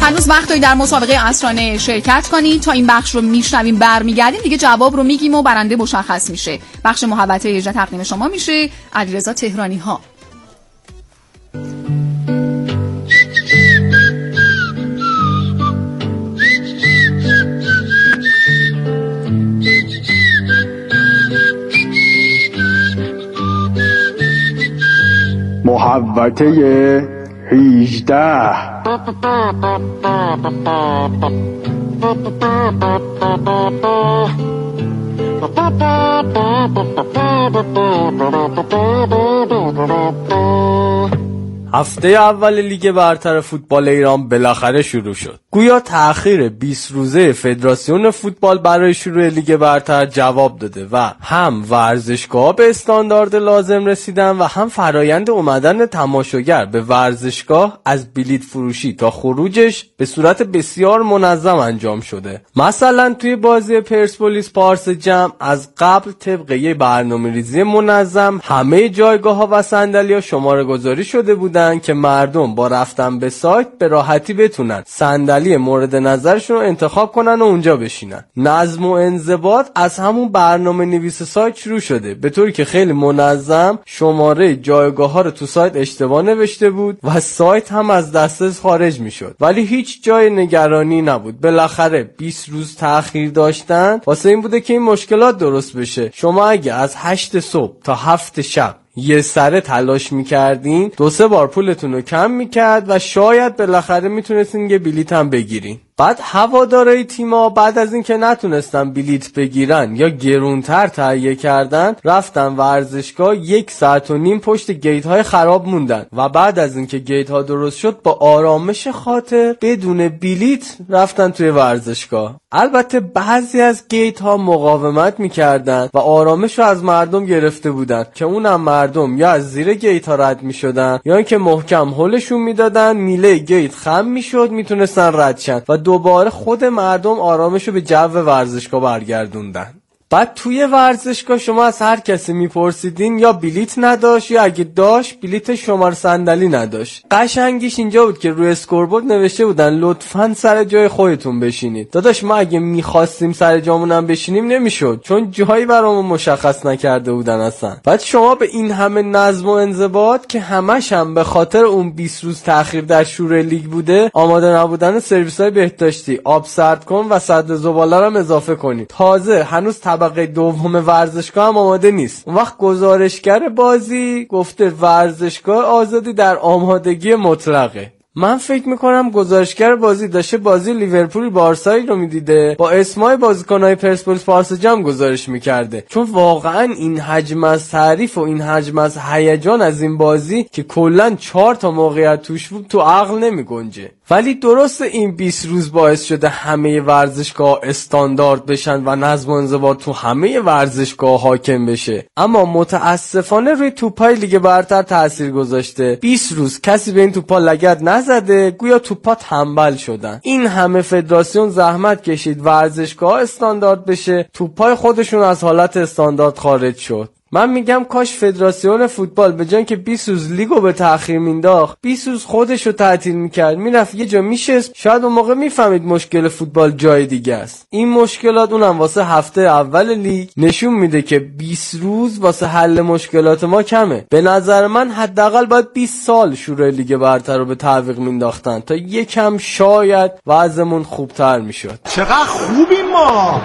هنوز وقت دارید در مسابقه عصرانه شرکت کنید. تا این بخش رو میشنویم برمیگردیم دیگه جواب رو میگیم و برنده مشخص میشه. بخش محوطه اجرا تقدیم شما میشه. علیرضا تهرانی ها. محوطه 18. هفته اول لیگ برتر فوتبال ایران بالاخره شروع شد. گویا تأخیر 20 روزه فدراسیون فوتبال برای شروع لیگ برتر جواب داده و هم ورزشگاه به استاندارد لازم رسیدن و هم فرایند اومدن تماشاگر به ورزشگاه از بلیت فروشی تا خروجش به صورت بسیار منظم انجام شده. مثلا توی بازی پرسپولیس پارس جمع از قبل طبق یه برنامه‌ریزی منظم همه جایگاه‌ها و صندلی‌ها شماره گذاری شده بودن که مردم با رفتن به سایت به راحتی بتونن صندلی مورد نظرشون رو انتخاب کنن و اونجا بشینن. نظم و انضباط از همون برنامه نویس سایت شروع شده، به طوری که خیلی منظم شماره جایگاه ها رو تو سایت اشتباه نوشته بود و سایت هم از دسترس خارج میشد. ولی هیچ جای نگرانی نبود. بالاخره 20 روز تأخیر داشتن واسه این بوده که این مشکلات درست بشه. شما اگه از 8 صبح تا 7 شب یه سره تلاش میکردین 2-3 بار پولتون رو کم میکرد و شاید بالاخره میتونستین یه بلیت هم بگیرین. بعد هوادارهای تیم‌ها بعد از اینکه نتونستن بلیت بگیرن یا گرونتر تهیه کردن رفتن ورزشگاه 1.5 ساعت پشت گیت‌های خراب موندن و بعد از اینکه گیت‌ها درست شد با آرامش خاطر بدون بلیت رفتن توی ورزشگاه. البته بعضی از گیت‌ها مقاومت میکردن و آرامش رو از مردم گرفته بودن که اونم مردم یا از زیر گیت‌ها رد میشدن یا اینکه محکم هلشون میدادن، میله گیت خم میشد میتونستن رد شن و دوباره خود مردم آرامشو به جو ورزشگاه برگردوندن. بعد توی ورزشگاه شما از هر کسی میپرسیدین یا بلیت نداشت یا اگه داشت بلیت شماره صندلی نداشت. قشنگیش اینجا بود که روی اسکوربورد نوشته بودن لطفاً سر جای خودتون بشینید. داداش ما اگه میخواستیم سر جامون هم بشینیم نمیشد چون جایی برامون مشخص نکرده بودن اصلا. بعد شما به این همه نظم و انضباط که همش هم به خاطر اون 20 روز تأخیر در شروع لیگ بوده آماده نبودن سرویس‌های بهداشتی، آب سرد کن و سد زباله هم اضافه کنید. تازه هنوز طبقه دوم ورزشگاه هم آماده نیست. اون وقت گزارشگر بازی گفته ورزشگاه آزادی در آمادگی مطلقه. من فکر میکنم گزارشگر بازی داشته بازی لیورپول بارسایی رو میدیده با اسمای بازیکن‌های پرسپولیس پارس جمع گزارش میکرده، چون واقعا این حجم از تعریف و این حجم از هیجان از این بازی که کلا 4 تا موقعیت توش بود تو عقل نمیگنجه. ولی درست این 20 روز باعث شده همه ورزشگاه استاندارد بشن و نظم و انضباط تو همه ورزشگاه حاکم بشه، اما متاسفانه روی توپای لیگ برتر تاثیر گذاشته. 20 روز کسی به این توپا لگد نزده، گویا توپا تنبل شدن. این همه فدراسیون زحمت کشید ورزشگاه استاندارد بشه، توپای خودشون از حالت استاندارد خارج شد. من میگم کاش فدراسیون فوتبال به جای که 20 روز لیگو به تأخیر مینداخت 20 روز خودشو تعطیل میکرد، میرفت یه جا میشست، شاید اون موقع میفهمید مشکل فوتبال جای دیگه است. این مشکلات اونم واسه هفته اول لیگ نشون میده که 20 روز واسه حل مشکلات ما کمه. به نظر من حداقل باید 20 سال شروع لیگ برتر رو به تعویق مینداختن تا یکم شاید وضعمون خوبتر میشد. چقدر خوبیم ما.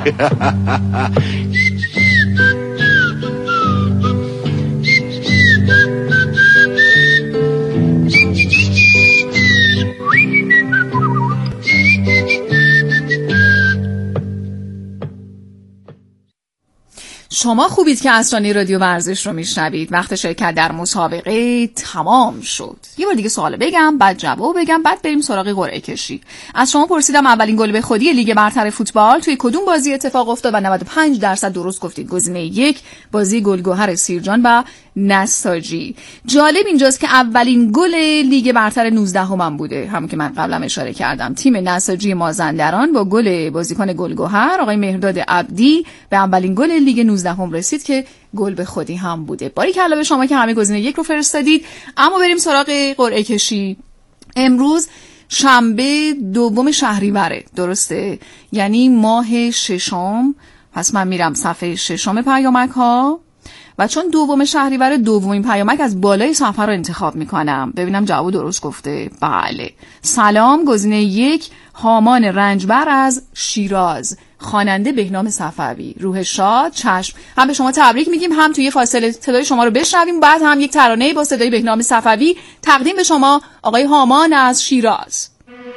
شما خوبید که عصرانه رادیو ورزش رو میشنوید. وقت شرکت در مسابقه تمام شد. یه بار دیگه سوال بگم، بعد جواب بگم، بعد بریم سراغ قرعه کشی. از شما پرسیدم اولین گل به خودی لیگ برتر فوتبال توی کدوم بازی اتفاق افتاد و 95% درست گفتید. گزینه 1 بازی گلگهر سیرجان و نساجی. جالب اینجاست که اولین گل لیگ برتر 19 هم بوده، همون که من قبلا اشاره کردم. تیم نساجی مازندران با گل بازیکن گلگهر آقای مهرداد عبدی به اولین گل لیگ 19 هم رسید که گل به خودی هم بوده. باریکلا به شما که همه گزینه 1 رو فرستادید. اما بریم سراغ قرعه کشی. امروز شنبه 2 شهریوره، درسته؟ یعنی ماه 6. پس من میرم صفحه 6 پیامک ها و چون 2 شهریور دومین پیامک از بالای صفحه رو انتخاب میکنم. ببینم جواب درست گفته. بله. سلام، گزینه 1 هامان رنجبر از شیراز، خواننده بهنام صفوی. روح شاد. چشم. هم به شما تبریک میگیم، هم توی فاصله صدای شما رو بشنویم، بعد هم یک ترانه با صدای بهنام صفوی تقدیم به شما آقای هامان از شیراز.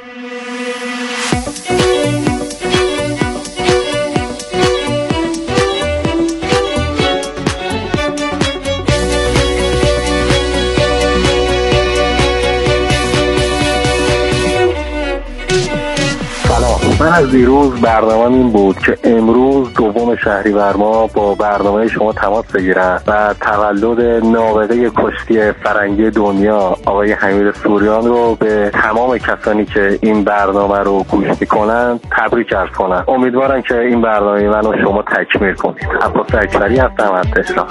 من از دیروز برنامه این بود که امروز 2 شهریور ما با برنامه شما تماس بگیرم و تولد نابغه کشتی فرنگی دنیا آقای حمید سوریان رو به تمام کسانی که این برنامه رو گوش میکنن تبریک عرض کنم. امیدوارم که این برنامه منو شما تکمیل کنید. عباس اکبری هستم از تهران.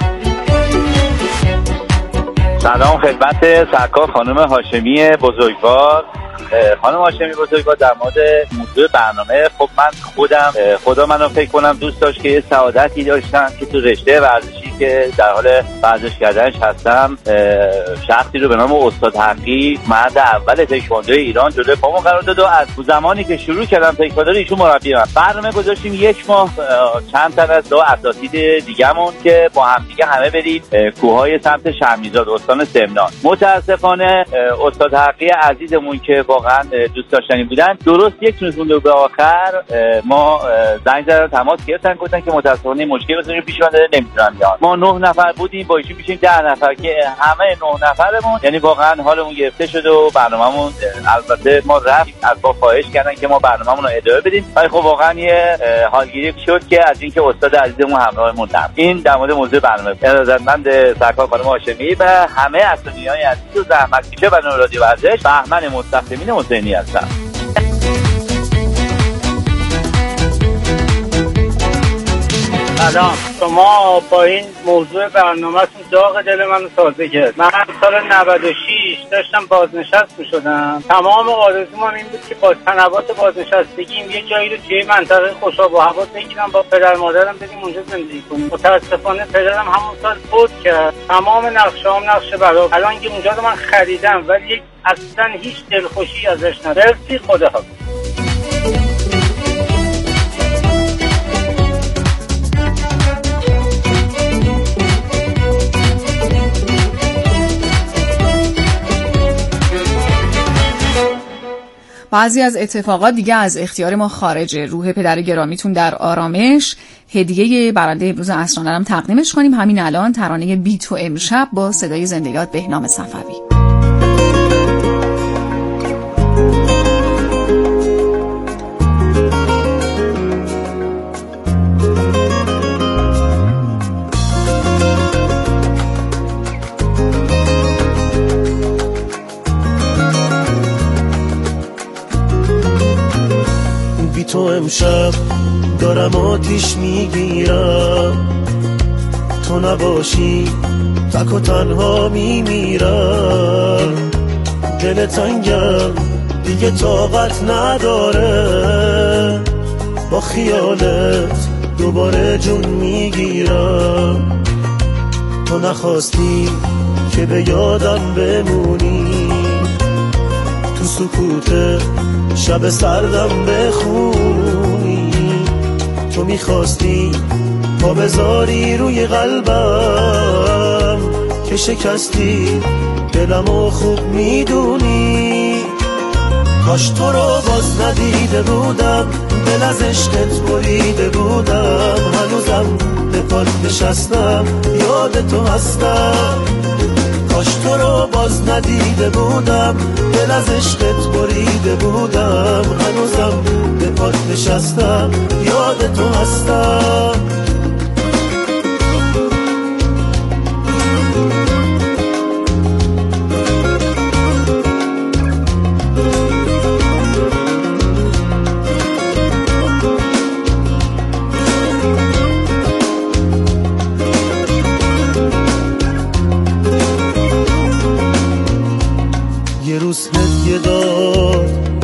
سلام خدمت سرکار خانم هاشمی بزرگوار. خانم هاشمی بزرگوار، در مورد موضوع برنامه، خب من خدا منو فکر کنم دوست داشت که یه سعادتی داشتم که تو رشته ورزشی که در حال ورزش کردنش هستم شخصی رو به نام استاد حقی، مرد اول تکواندو ایران، جلوی پامو قرار داد و از زمانی که شروع کردم تکواندو ایشون مربی من. برنامه گذاشتیم 1 ماه چند تا از 2 اساتید دیگه‌مون که با هم دیگه همه بریم کوههای سمت شهرمیزاد استان سمنان. متاسفانه استاد حقی عزیزمون که واقعا دوست داشتنی بودن، درست 1 روز مونده به آخر ما زنگ زدن، تماس گرفتن، گفتن که متاسفانه مشکلی واسه پیش اومده، نمیتونن بیان. ما 9 نفر بودیم، با ایشون میشیم 10 نفر که همه 9 نفرمون یعنی واقعا حالمون گرفته شد و برنامه‌مون البته ما رفتیم از با خواهش کردن که ما برنامه‌مون رو ادامه بدیم، ولی خب واقعا یه حالگیری شد که از اینکه استاد عزیزمون همراهمون نبود. این در مورد موضوع برنامه. ارادتمند سرکار خانم هاشمی و همه اساتیدهای عزیز و زحمتکش برنامه رادیو ورزش، بهمن مستخدمین حسینی هستم. سلام، شما با این موضوع برنامه‌تون داغ دل منو تازه کرد. من سال 96 داشتم بازنشست می‌شدم. تمام آرزوم این بود که با تنوات بازنشستگیم یه جایی رو توی منطقه خوشاب و هوا بگیرم، با پدر مادرم بریم اونجا زندگی کنیم. متأسفانه پدرم همون سال فوت کرد. تمام نقشه‌ام نقش برای الان که اونجا رو من خریدم، ولی اصلا هیچ دلخوشی ازش ندارم. خداحافظ. بعضی از اتفاقات دیگه از اختیار ما خارجه. روح پدر گرامیتون در آرامش. هدیه برنده امروز عصرانه هم تقدیمش کنیم. همین الان ترانه بی تو امشب با صدای زندگیات بهنام صفوی. تو امشب دارم آتیش میگیرم، تو نباشی تک و تنها میمیرم. دل تنگم دیگه طاقت نداره، با خیالت دوباره جون میگیرم. تو نخواستی که به یادم بمونی، تو سکوت شب سردم بخونی. تو میخواستی پا بذاری روی قلبم که شکستی دلمو خوب میدونی. کاش تو رو باز ندیده بودم، دل از عشقت بریده بودم. هنوزم به پات نشستم، یاد تو هستم. کاش تو رو باز ندیده بودم، دل از عشقت بریده بودم. هنوزم به پات نشستم، یاد تو هستم. یه روز هدیه داد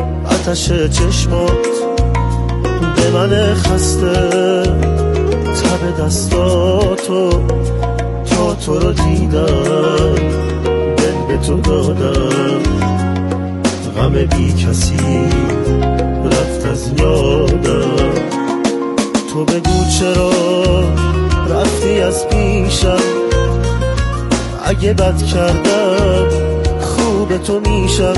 آتش چشمات به من خسته، تب دستاتو تا تو رو دیدم دل به تو دادم، غم بی کسی رفت از یادم. تو بگو چرا رفتی از پیشم، اگه بد کردم خوب تو میشم.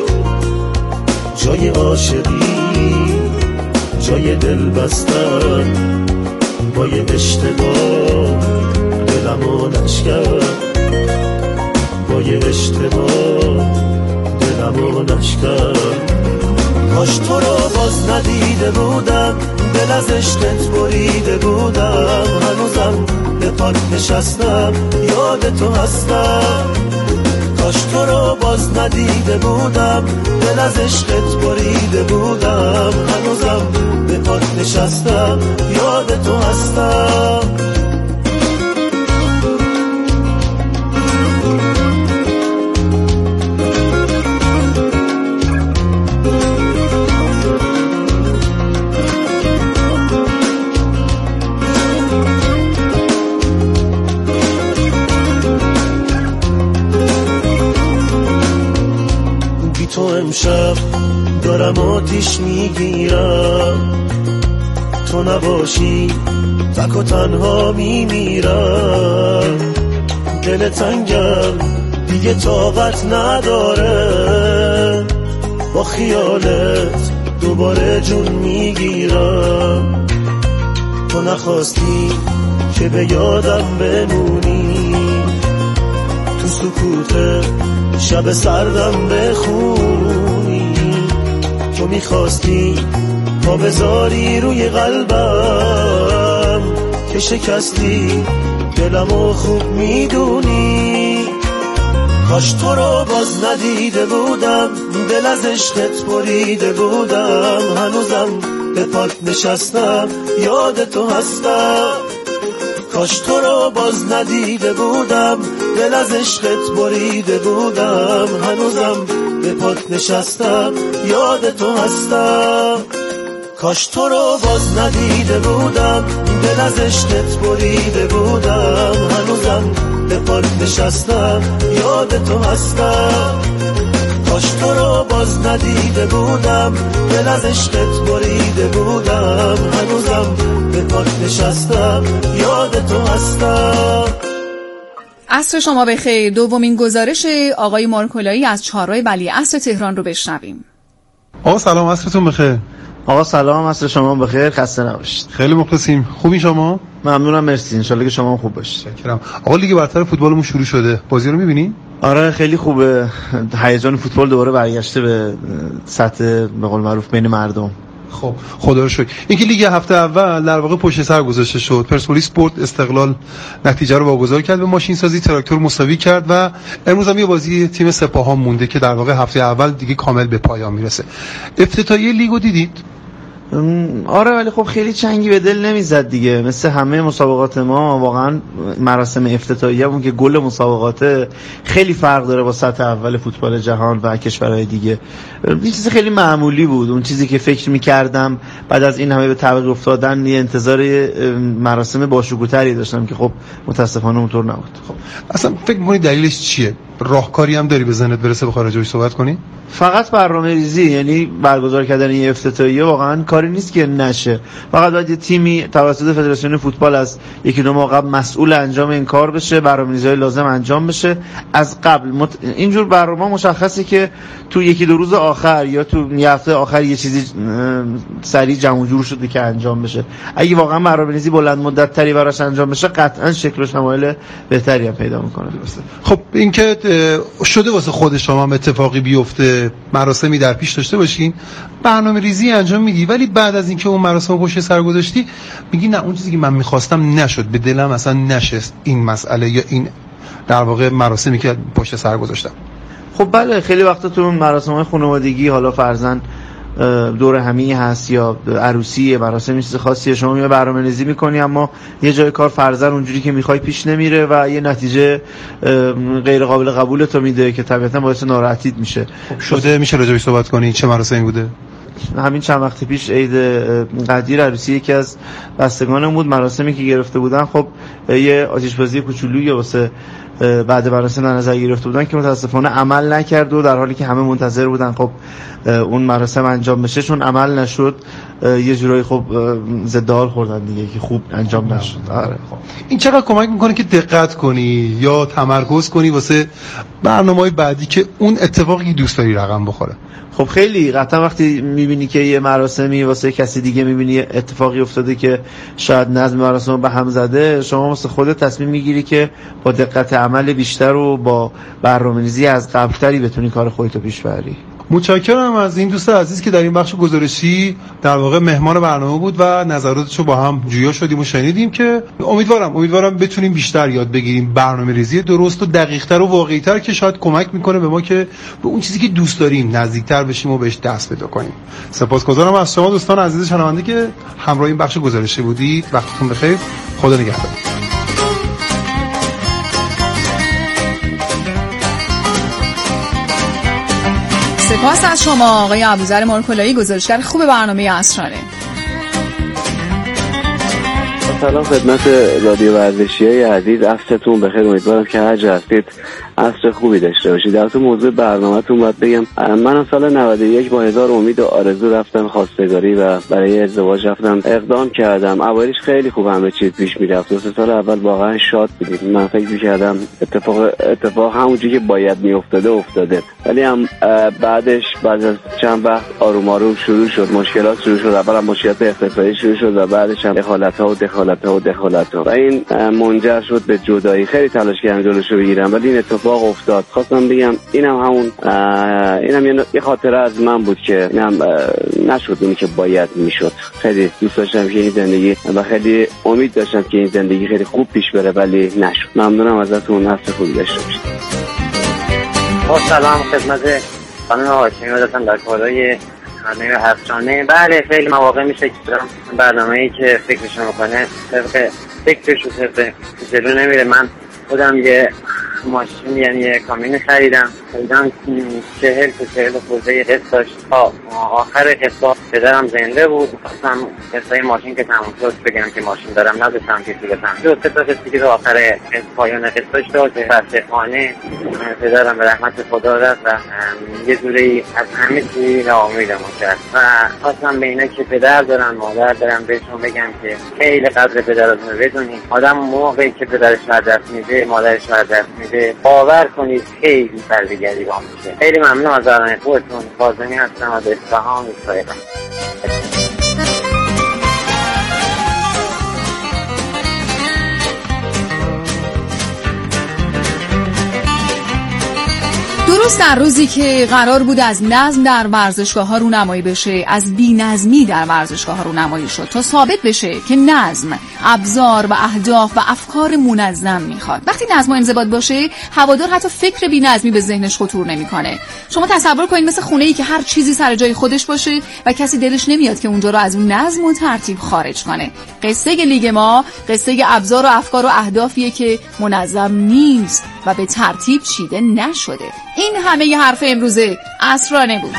جای عاشقی جای دل بستن، با یه اشتباه دلمو نشکن، با یه اشتباه دلمو نشکن. کاش تو رو باز ندیده بودم، دل از عشقت بریده بودم. هنوزم به پات نشستم یاد تو هستم. کاش تو رو باز ندیده بودم، دل از عشقت بریده بودم. هنوزم به پات نشستم یاد تو هستم. تو امشب دارم آتیش میگیرم، تو نباشی تک و تنها میمیرم. دل تنگم دیگه طاقت نداره، با خیالت دوباره جون میگیرم. تو نخواستی که به یادم بمونی، تو سکوت شب سردم بخونی. تو میخواستی پا بذاری روی قلبم، که شکستی دلمو خوب میدونی. کاش تو رو باز ندیده بودم، دل از عشقت بریده بودم. هنوزم به پات نشستم یاد تو هستم. کاش تو رو باز ندیده بودم، دل از عشقت بریده بودم. هنوزم به پات نشستم یاد تو هستم. کاش تو رو باز ندیده بودم، دل از عشقت بریده بودم. هنوزم به پات نشستم یاد تو هستم. کاش تو رو باز ندیده بودم، دل از عشقت بریده بودم. هنوزم به پات نشستم یاد تو هستم. عصر شما بخیر. دومین گزارش آقای مارکولایی از چهارراه ولیعصر تهران رو بشنویم. آقا سلام، عصرتون بخیر. آقا سلام، عصر شما بخیر، خسته نباشید. خیلی مخلصیم. خوبی شما؟ ممنونم، مرسی. ان شاءالله که شما خوب باشید. شکرم. آقا لیگ برتر فوتبالمون شروع شده. بازی رو می‌بینی؟ آره خیلی خوبه. هیجان فوتبال دوباره برگشته به سطح به قول معروف بین مردم. خب خدا رو شکر. اینکه لیگ هفته اول در واقع پشت سر گذاشته شد. پرسپولیس برد، استقلال نتیجه رو واگذار کرد به ماشین سازی، تراکتور مساوی کرد و امروز هم یه بازی تیم سپاهان مونده که در واقع هفته اول دیگه کامل به پایان میرسه. افتتاحیه لیگو دیدید؟ آره ولی خب خیلی چنگی به دل نمیزد دیگه. مثل همه مسابقات ما واقعا مراسم افتتاحیه‌مون که گل مسابقات خیلی فرق داره با سطح اول فوتبال جهان و کشورهای دیگه. این چیز خیلی معمولی بود. اون چیزی که فکر می‌کردم بعد از این همه به تعویق افتادن یه انتظار مراسم باشکوه‌تری داشتم که خب متاسفانه اونطور نبود. خب اصلا فکر می‌کنی دلیلش چیه؟ راهکاری هم داری به ذهنت برسه بخوای راجعش صحبت کنی؟ فقط برنامه‌ریزی، یعنی برگزار کردن این افتتاحیه واقعا کاری نیست که نشه. فقط باید یه تیمی توسط فدراسیون فوتبال از یکی دو ماه قبل مسئول انجام این کار بشه، برنامه‌ریزی لازم انجام بشه از قبل. اینجور برنامه مشخصه که تو یکی دو روز آخر یا تو یه هفته آخر یه چیزی سریع جمع و جور شده که انجام بشه. اگه واقعا برنامه‌ریزی بلند مدت تری براش انجام بشه قطعا شکل و شمایل بهتری هم پیدا می‌کنه. خب اینکه شده واسه خود شما هم اتفاقی بیفته، مراسمی در پیش داشته باشین، برنامه‌ریزی انجام میدی، ولی بعد از اینکه اون مراسم پشت سر گذاشتی میگی نه اون چیزی که من می‌خواستم نشد، به دلم اصلا نشست این مسئله یا این در واقع مراسمی که پشت سر گذاشتم. خب بله، خیلی وقتا تو مراسم‌های خانوادگی حالا فرضاً دور همی هست یا عروسی، مراسم چیز خاصیه، شما یه برنامه‌ریزی می‌کنی اما یه جای کار فرضاً اونجوری که می‌خوای پیش نمیره و یه نتیجه غیر قابل قبول تو میده که طبیعتاً باعث ناراحتیت میشه. شده میشه راجعش صحبت کنی چه مراسمی بوده؟ همین چند وقت پیش عید قدیر عروسی یکی از بستگانم بود. مراسمی که گرفته بودن خب یه آتش‌بازی کوچولویی واسه بعد مراسم در نظر گرفته بودن که متاسفانه عمل نکرد و در حالی که همه منتظر بودن خب اون مراسم انجام بشه، چون عمل نشد یه جورایی خب ضد حال خوردن دیگه که خوب انجام نشد. آره خب این چقدر کمک میکنه که دقت کنی یا تمرکز کنی واسه برنامه‌های بعدی که اون اتفاقی که دوست داری رقم بخوره؟ خب خیلی قطعا وقتی میبینی که یه مراسمی واسه کسی دیگه میبینی اتفاقی افتاده که شاید نظم مراسم رو به هم زده، شما واسه خودت تصمیم میگیری که با دقت عمل بیشتر و با برنامه‌ریزی از قبل‌تری بتونی کار خودت رو پیش ببری. متشکرم از این دوست عزیز که در این بخش گزارشی در واقع مهمان برنامه بود و نظراتشو با هم جویا شدیم و شنیدیم که امیدوارم بتونیم بیشتر یاد بگیریم برنامه‌ریزی درست و دقیق‌تر و واقعی‌تر که شاید کمک میکنه به ما که به اون چیزی که دوست داریم نزدیکتر بشیم و بهش دست پیدا کنیم. سپاسگزارم از شما دوستان عزیز شنونده که همراه این بخش گزارشی بودید. وقتتون بخیر. خدا نگهدار. سپاس از شما آقای ابوذر مارکولایی، گزارشگر خوب برنامه عصرانه. سلام خدمت رادیو ورزشیای عزیز، عصرتون بخیر. امیدوارم که هر جا هستید عصر خوبی داشته باشید. در تو موضوع برنامه‌تون باید بگم من سال 91 با هزار امید و آرزو رفتم خواستگاری و برای ازدواج رفتم اقدام کردم. اوایلش خیلی خوب همه چیز پیش میرفت. 2 سال اول واقعا شاد بودیم. من فکر می‌کردم اتفاق همونجوری که باید افتاده. ولی هم بعد از چند وقت آروم شروع شد، مشکلات شروع شد. اول مشکلات اقتصادی شروع شد و بعدش هم دخالت‌ها و این منجر شد به جدایی. خیلی تلاش کردم جلوشو بگیرم ولی این اتفاق افتاد. خواستم بگم اینم یه خاطره از من بود که اینم نشد اونی که باید میشد. خیلی دوست داشتم که این زندگی و خیلی امید داشتم که این زندگی خیلی خوب پیش بره ولی نشد. ممنونم ازتون، هفته خوبی داشته باشید. سلام خدمت خانم هاشمی، داشتم در کارهای برنامه عصرانه. بله خیلی مواقع میشه که برنامه‌ای که فکرشو میکنه فکرشو جلو نمیره. من خودم یه ماشین یعنی یه کامیون خریدم 40 خورده قسط داشت. تا آخر قسط پدرم زنده بود. خواستم قسطای ماشین که تموم شد بگم که ماشین دارم، نداشتم که بگم 2 تا قسطی که آخر پایان قسطش داشت. متاسفانه پدرم به رحمت خدا رفت و یه جوری از همه چی ناامیدم کرد و خواستم به اینا که پدر دارن مادر دارن بهشون بگم که خیلی قدر پدرتون رو بدونید. آدم موقعی که پدرش از دست میده مادرش از دست میده باور کنید خیلی سربگری با میشه. خیلی ممنون از برنامه خودتون. فاضمی هستم از اصفهان. درست در روزی که قرار بود از نظم در ورزشگاه‌ها رونمایی بشه، از بی‌نظمی در ورزشگاه‌ها رونمایی شد تا ثابت بشه که نظم ابزار و اهداف و افکار منظم میخواد. وقتی نظم و انضباط باشه، هوادار حتی فکر بی‌نظمی به ذهنش خطور نمیکنه. شما تصور کنید مثل خونه‌ای که هر چیزی سر جای خودش باشه و کسی دلش نمیاد که اونجا رو از اون نظم و ترتیب خارج کنه. قصه لیگ ما قصه ابزار و افکار و اهدافیه که منظم نیست و به ترتیب چیده نشده. این همه ی حرف امروزه عصرانه بود.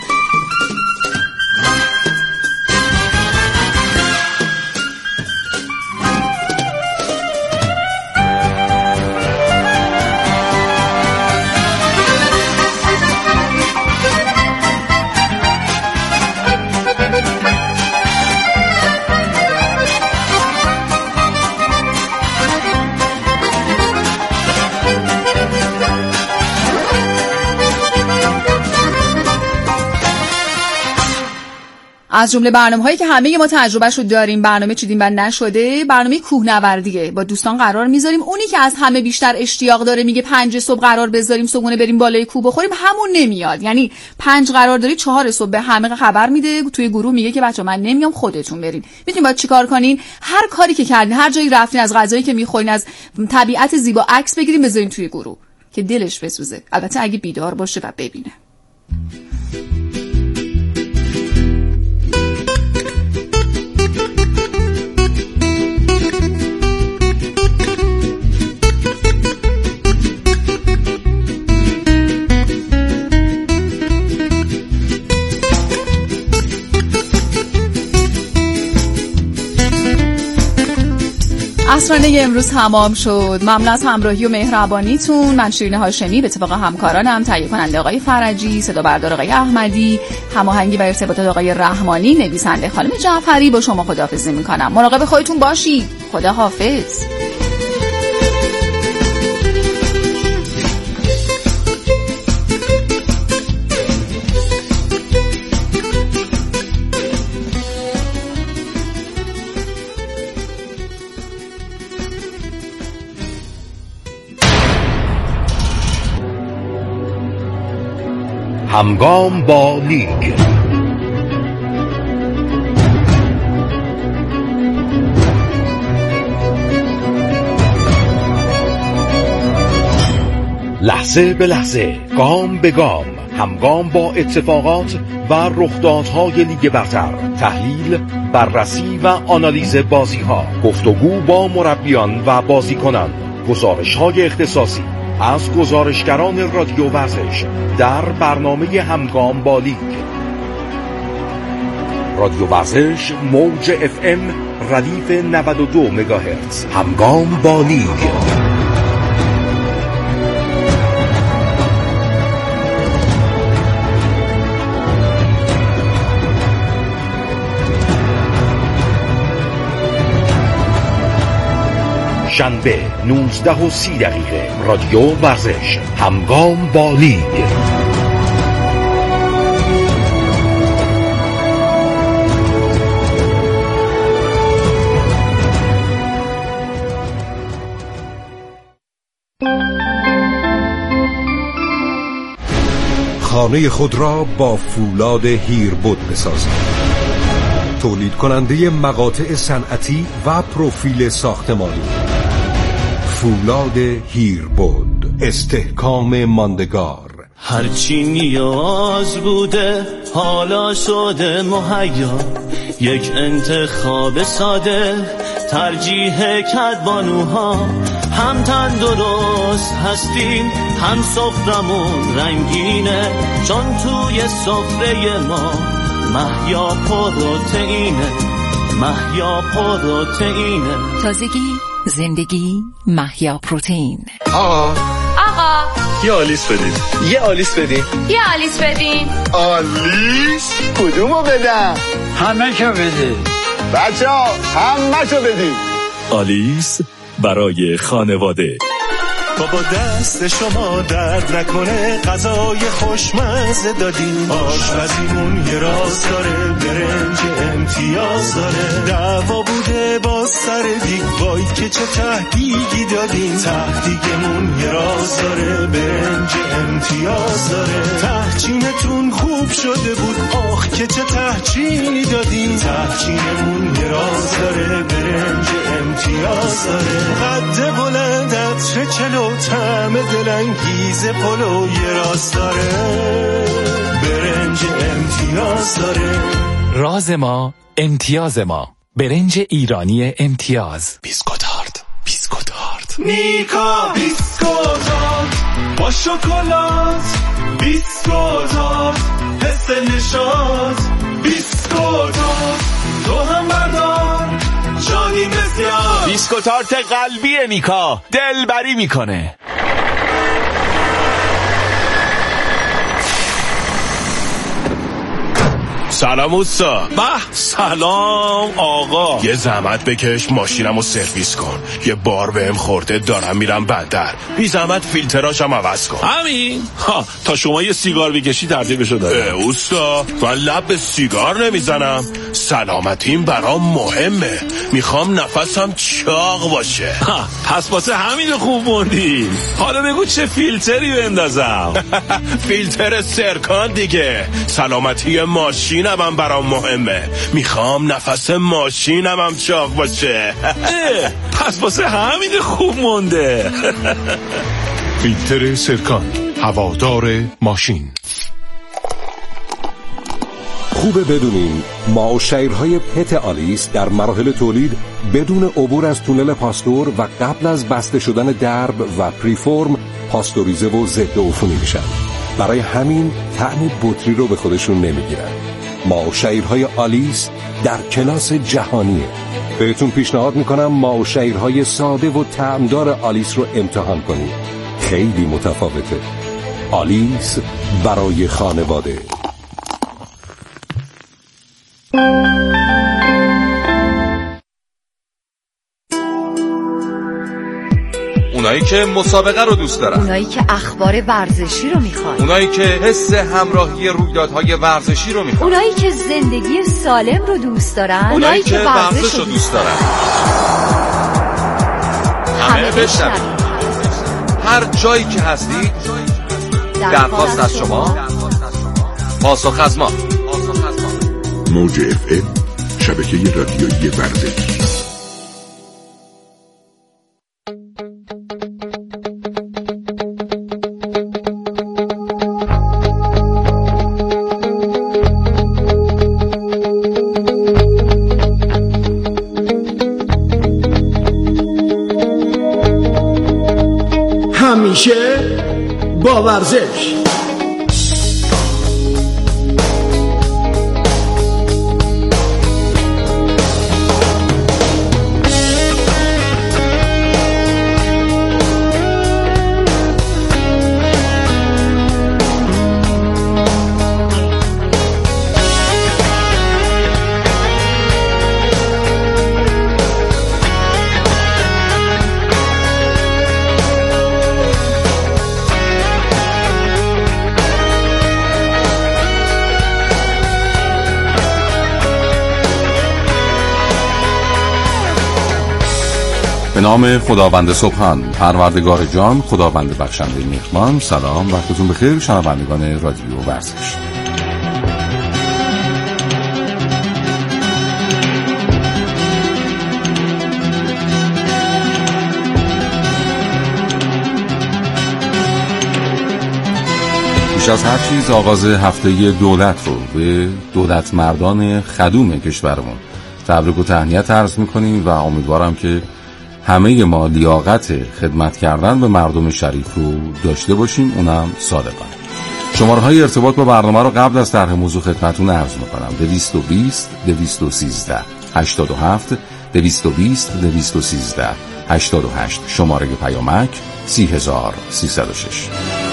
از جمله برنامه‌هایی که همه ما تجربهش رو داریم، برنامه چیدیم و نشده، برنامه کوهنوردیه. با دوستان قرار میذاریم، اونی که از همه بیشتر اشتیاق داره میگه 5 صبح قرار بذاریم صبحونه بریم بالای کوه بخوریم، همون نمیاد. یعنی 5 قرار داری 4 صبح به همه خبر میده، توی گروه میگه که بچه‌ها من نمیام خودتون برین. میدونید باید چیکار کنین؟ هر کاری که کردین، هر جایی رفتین، از غذایی که میخورین، از طبیعت زیبا عکس بگیریم بذارین توی گروه که دلش بسوزه. البته اگه بیدار باشه و ببینه. عصرانه امروز تمام شد. ممنون از همراهی و مهربانیتون. من شیرین هاشمی به اتفاق همکارانم، تهیه کننده آقای فرجی، صدا بردار آقای احمدی، هماهنگی و ارتباطات آقای رحمانی، نویسنده خانم جعفری، با شما خداحافظی میکنم. مراقب خودتون باشید. خدا حافظ. همگام با لیگ. لحظه به لحظه، گام به گام، همگام با اتفاقات و رخدادهای لیگ برتر، تحلیل، بررسی و آنالیز بازی‌ها، گفتگو با مربیان و بازیکنان، گزارش‌های اختصاصی از گزارشگران رادیو ورزش در برنامه همگام با لیگ. رادیو ورزش موج FM ردیف 92 مگاهرتز. همگام با لیگ. شنبه 19:30 رادیو ورزش. همگام با لیگ. خانه خود را با فولاد هیربود بسازید. تولید کننده مقاطع صنعتی و پروفیل ساختمانی. فولاد هیربود، استحکام ماندگار. هرچی نیاز بوده حالا شده مهیا، یک انتخاب ساده ترجیح کدبانوها. هم تندرست هستیم، هم سفرمون رنگینه، چون توی سفره ما مهیا پروتئینه، مهیا پروتئینه. تازگی، زندگی، مهیا پروتئین. آقا یه آلیس بدین. یه آلیس بدین. یه آلیس بدین. آلیس؟ کدومو بدم؟ همه شو بدین. بچه ها همه شو بدین. آلیس برای خانواده. بابا دست شما درد نکنه، غذای خوشمزه دادین، آشپزیمون یه راز داره، برنج امتیاز داره، دعوا بوده با سر دیگ، وای که چه تهدیگی دادین، تهدیگمون یه راز داره، برنج امتیاز داره، تهچینتون خوب شده بود، آخ که چه تهچینی دادین، تهچینمون یه راز داره، برنج امتیاز داره، قد بلندت چه چلو، طعم دلانگیز پلو یه راست داره، برنج امتیاز داره. راز ما امتیاز ما، برنج ایرانی امتیاز. بیسکوتارد، بیسکوتارد، میکا بیسکوتارد با شکلات، بیسکوتارد حس نشاط، بیسکوتارد تو هم بردار شادی بسیار. بیسکوتارت قلبی میکا دلبری میکنه. سلام اوستا. سلام آقا. یه زحمت بکش ماشینمو سرویس کن، یه بار بهم خورده دارم میرم بدر، بی زحمت فیلتراشم عوض کن. همین تا شما یه سیگار بکشی ترتیبشو دارم. اوستا من لب به سیگار نمیزنم، سلامتیم برام مهمه، میخوام نفسم چاق باشه. پس واسه همین خوب موندی. حالا بگو چه فیلتری بندازم؟ فیلتر سرکان دیگه، سلامتی ماشینم هم برام مهمه، میخوام نفس ماشینم هم چاق باشه. پس واسه همین خوب مونده. فیلتر سرکان، هوادار ماشین. خوبه بدونین ماوشیرهای پت آلیس در مراحل تولید بدون عبور از تونل پاستور و قبل از بسته شدن درب و پریفورم پاستوریزه و ضد عفونی میشن. برای همین طعم بطری رو به خودشون نمیگیرن. ماوشیرهای آلیس در کلاس جهانیه. بهتون پیشنهاد میکنم ماوشیرهای ساده و طعمدار آلیس رو امتحان کنید. خیلی متفاوته. آلیس برای خانواده. اونایی که مسابقه رو دوست دارن، اونایی که اخبار ورزشی رو میخوان، اونایی که حس همراهی رویدادهای ورزشی رو میخوان، اونایی که زندگی سالم رو دوست دارن، اونایی که ورزش رو دوست دارن. همه بشنوید. هر جایی که هستید درخواست از شما، پاسخ از ما. موج FM، شبکه رادیویی ورزشی. همیشه با ورزش. به نام خداوند سبحان، پروردگار جان، خداوند بخشنده مهربان. سلام، وقتتون بخیر شنوندگان رادیو ورزش. بیش از هر چیز آغاز هفته دولت رو به دولت مردان خدوم کشورمون تبریک و تهنیت عرض میکنیم و امیدوارم که همه ما لیاقت خدمت کردن به مردم شریف رو داشته باشیم، اونم صادقانه. شماره‌های ارتباط با برنامه رو قبل از طرح موضوع خدمتتون عرض می‌کنم. 220 213 87 220 213 88. شماره پیامک 30306.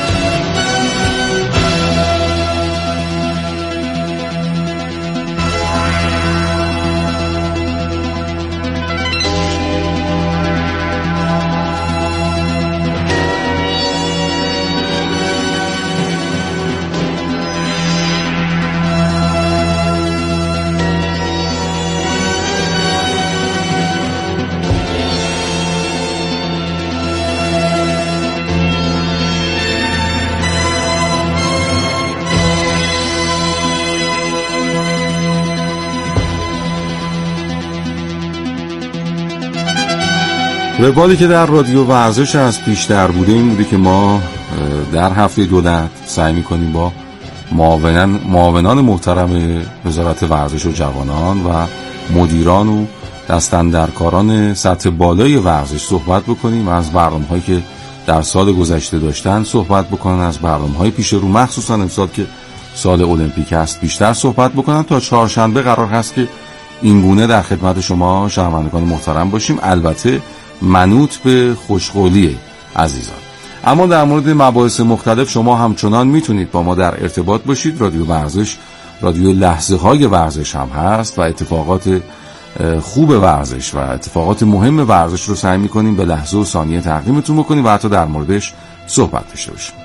روایتی که در رادیو ورزش از پیش در بوده این بوده که ما در هفته دولت سعی میکنیم با معاونان محترم وزارت ورزش و جوانان و مدیران و دستاندرکاران سطح بالای ورزش صحبت بکنیم، از برنامه‌هایی که در سال گذشته داشتن صحبت بکنن، از برنامه‌های پیش رو مخصوصا امسال که سال المپیک است بیشتر صحبت بکنن. تا چهارشنبه قرار هست که این گونه در خدمت شما شنوندگان محترم باشیم، البته منوط به خوشقولی عزیزان. اما در مورد مباحث مختلف شما همچنان میتونید با ما در ارتباط باشید. رادیو ورزش رادیو لحظه های ورزش هم هست و اتفاقات خوب ورزش و اتفاقات مهم ورزش رو سعی میکنیم به لحظه و ثانیه تقدیمتون بکنیم و حتی در موردش صحبت داشته باشیم.